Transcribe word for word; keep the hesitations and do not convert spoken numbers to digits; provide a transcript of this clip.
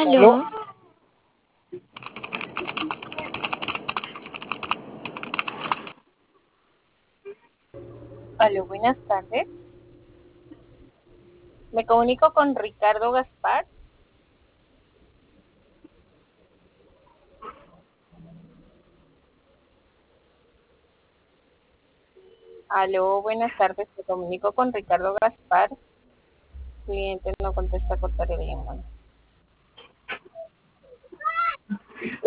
¿Aló? Aló, Aló, buenas tardes. Me comunico con Ricardo Gaspar. Aló, buenas tardes. Me comunico con Ricardo Gaspar. Cliente no contesta, cortaré la llamada.